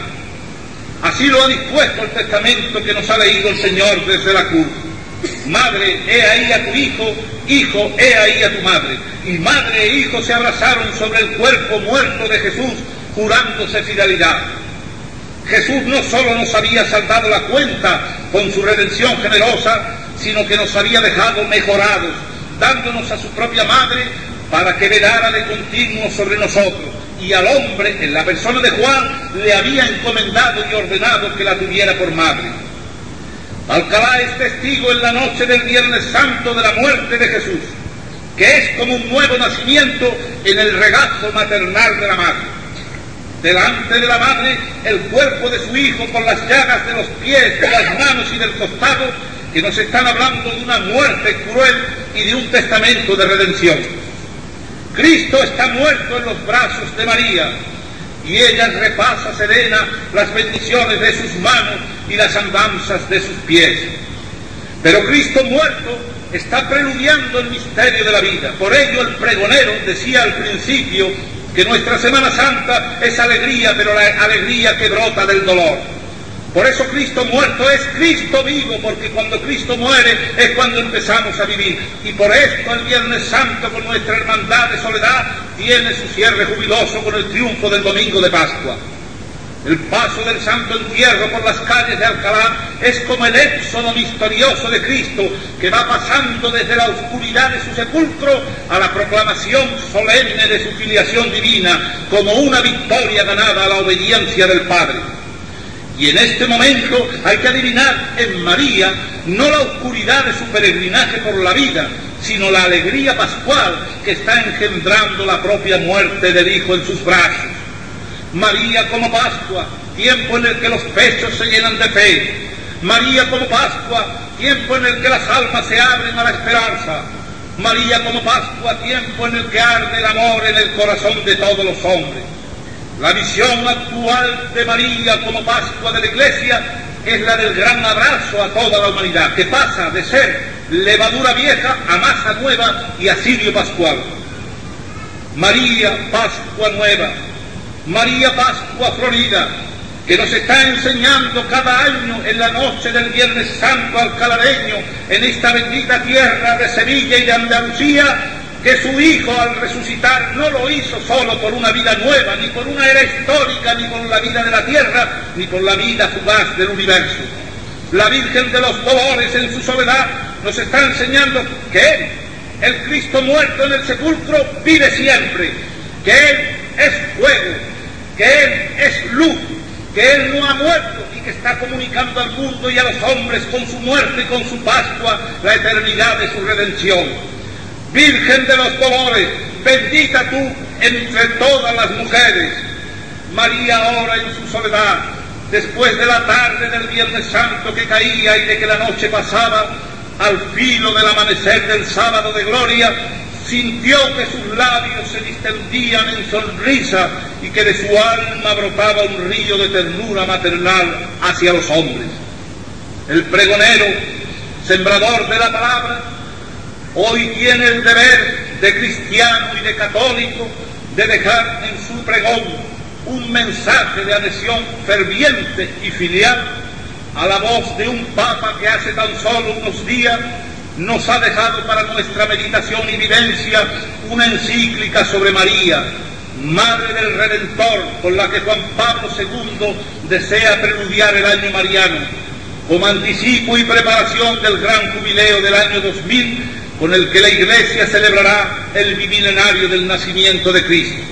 Así lo ha dispuesto el testamento que nos ha leído el Señor desde la cruz. Madre, he ahí a tu hijo, hijo, he ahí a tu madre. Y madre e hijo se abrazaron sobre el cuerpo muerto de Jesús, jurándose fidelidad. Jesús no solo nos había saldado la cuenta con su redención generosa, sino que nos había dejado mejorados, dándonos a su propia madre para que velara de continuo sobre nosotros. Y al hombre, en la persona de Juan, le había encomendado y ordenado que la tuviera por madre. Alcalá es testigo en la noche del Viernes Santo de la muerte de Jesús, que es como un nuevo nacimiento en el regazo maternal de la madre. Delante de la madre, el cuerpo de su hijo con las llagas de los pies, de las manos y del costado, que nos están hablando de una muerte cruel y de un testamento de redención. Cristo está muerto en los brazos de María, y ella repasa serena las bendiciones de sus manos y las andanzas de sus pies. Pero Cristo muerto está preludiando el misterio de la vida. Por ello el pregonero decía al principio que nuestra Semana Santa es alegría, pero la alegría que brota del dolor. Por eso Cristo muerto es Cristo vivo, porque cuando Cristo muere es cuando empezamos a vivir. Y por esto el Viernes Santo, con nuestra hermandad de soledad, tiene su cierre jubiloso con el triunfo del domingo de Pascua. El paso del Santo Entierro por las calles de Alcalá es como el éxodo misterioso de Cristo, que va pasando desde la oscuridad de su sepulcro a la proclamación solemne de su filiación divina, como una victoria ganada a la obediencia del Padre. Y en este momento hay que adivinar en María no la oscuridad de su peregrinaje por la vida, sino la alegría pascual que está engendrando la propia muerte del Hijo en sus brazos. María como Pascua, tiempo en el que los pechos se llenan de fe. María como Pascua, tiempo en el que las almas se abren a la esperanza. María como Pascua, tiempo en el que arde el amor en el corazón de todos los hombres. La visión actual de María como Pascua de la Iglesia es la del gran abrazo a toda la humanidad, que pasa de ser levadura vieja a masa nueva y a cirio pascual. María Pascua nueva, María Pascua florida, que nos está enseñando cada año en la noche del Viernes Santo alcalareño, en esta bendita tierra de Sevilla y de Andalucía, que su Hijo al resucitar no lo hizo solo por una vida nueva, ni por una era histórica, ni por la vida de la tierra, ni por la vida fugaz del universo. La Virgen de los Dolores en su soledad nos está enseñando que Él, el Cristo muerto en el sepulcro, vive siempre, que Él es fuego, que Él es luz, que Él no ha muerto y que está comunicando al mundo y a los hombres con su muerte y con su Pascua la eternidad de su redención. Virgen de los Dolores, bendita tú entre todas las mujeres. María ahora en su soledad, después de la tarde del Viernes Santo que caía y de que la noche pasaba, al filo del amanecer del sábado de gloria, sintió que sus labios se distendían en sonrisa y que de su alma brotaba un río de ternura maternal hacia los hombres. El pregonero, sembrador de la palabra, hoy tiene el deber de cristiano y de católico, de dejar en su pregón un mensaje de adhesión ferviente y filial a la voz de un Papa que hace tan solo unos días nos ha dejado para nuestra meditación y vivencia una encíclica sobre María, Madre del Redentor, con la que Juan Pablo segundo desea preludiar el año mariano, como anticipo y preparación del gran jubileo del año dos mil, con el que la Iglesia celebrará el bimilenario del nacimiento de Cristo.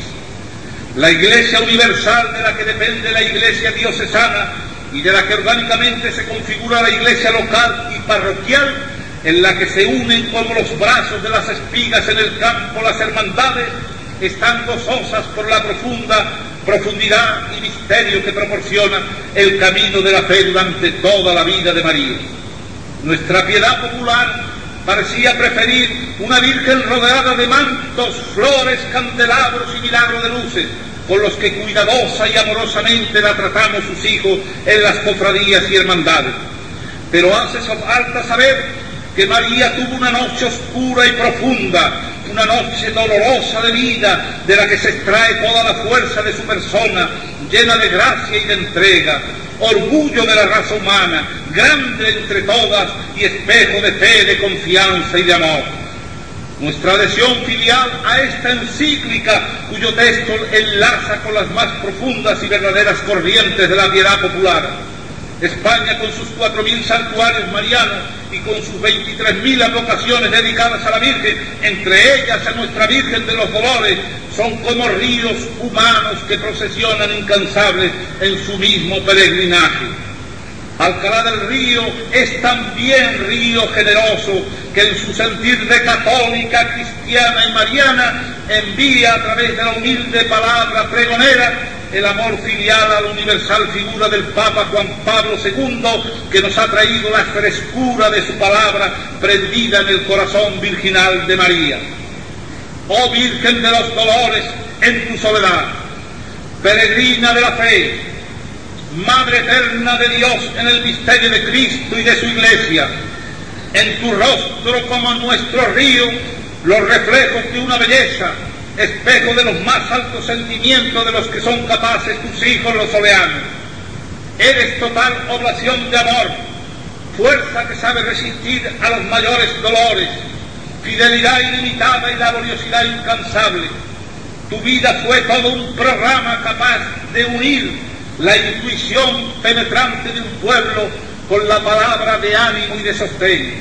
La Iglesia universal, de la que depende la Iglesia diocesana y de la que orgánicamente se configura la Iglesia local y parroquial, en la que se unen como los brazos de las espigas en el campo las hermandades, están gozosas por la profunda profundidad y misterio que proporciona el camino de la fe durante toda la vida de María. Nuestra piedad popular parecía preferir una Virgen rodeada de mantos, flores, candelabros y milagros de luces, con los que cuidadosa y amorosamente la tratamos sus hijos en las cofradías y hermandades. Pero hace falta saber que María tuvo una noche oscura y profunda, una noche dolorosa de vida, de la que se extrae toda la fuerza de su persona, llena de gracia y de entrega, orgullo de la raza humana, grande entre todas y espejo de fe, de confianza y de amor. Nuestra adhesión filial a esta encíclica, cuyo texto enlaza con las más profundas y verdaderas corrientes de la piedad popular. España, con sus cuatro mil santuarios marianos y con sus veintitrés mil advocaciones dedicadas a la Virgen, entre ellas a nuestra Virgen de los Dolores, son como ríos humanos que procesionan incansables en su mismo peregrinaje. Alcalá del Río es también río generoso que en su sentir de católica, cristiana y mariana envía a través de la humilde palabra pregonera el amor filial a la universal figura del Papa Juan Pablo segundo, que nos ha traído la frescura de su palabra prendida en el corazón virginal de María. Oh Virgen de los Dolores, en tu soledad, peregrina de la fe, Madre eterna de Dios en el misterio de Cristo y de su Iglesia, en tu rostro como en nuestro río los reflejos de una belleza, espejo de los más altos sentimientos de los que son capaces tus hijos los oleanos. Eres total oblación de amor, fuerza que sabe resistir a los mayores dolores, fidelidad ilimitada y laboriosidad incansable. Tu vida fue todo un programa capaz de unir la intuición penetrante de un pueblo con la palabra de ánimo y de sostén.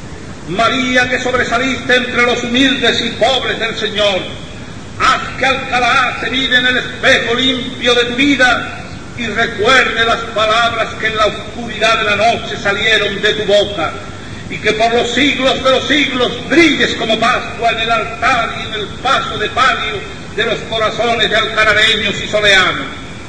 María, que sobresaliste entre los humildes y pobres del Señor, haz que Alcalá se mire en el espejo limpio de tu vida y recuerde las palabras que en la oscuridad de la noche salieron de tu boca, y que por los siglos de los siglos brilles como Pascua en el altar y en el paso de palio de los corazones de alcarareños y soleanos.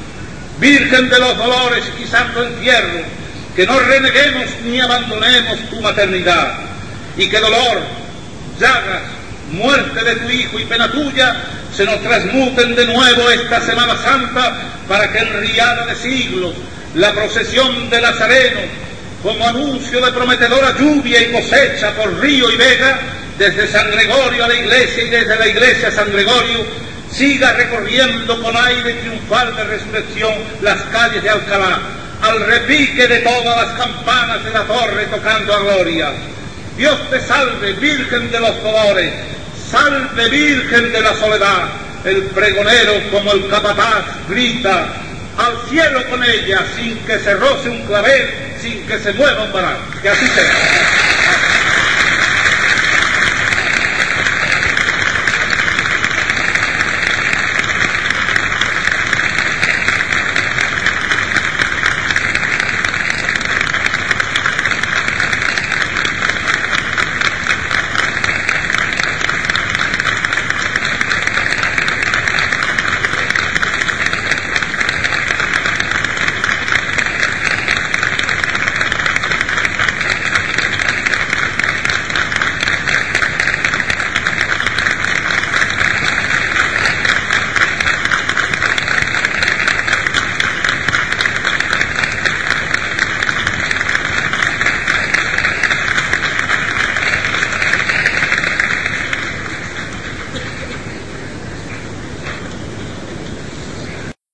Virgen de los Dolores y Santo Entierro, que no reneguemos ni abandonemos tu maternidad, y que dolor, llagas, muerte de tu Hijo y pena tuya se nos transmuten de nuevo esta Semana Santa, para que enriada de siglos la procesión de Nazareno, como anuncio de prometedora lluvia y cosecha por río y vega, desde San Gregorio a la iglesia y desde la iglesia a San Gregorio, siga recorriendo con aire triunfal de resurrección las calles de Alcalá, al repique de todas las campanas de la torre tocando a gloria. Dios te salve, Virgen de los Dolores, salve, Virgen de la Soledad. El pregonero, como el capataz, grita al cielo con ella, sin que se roce un clavel, sin que se mueva un varal. Que así sea.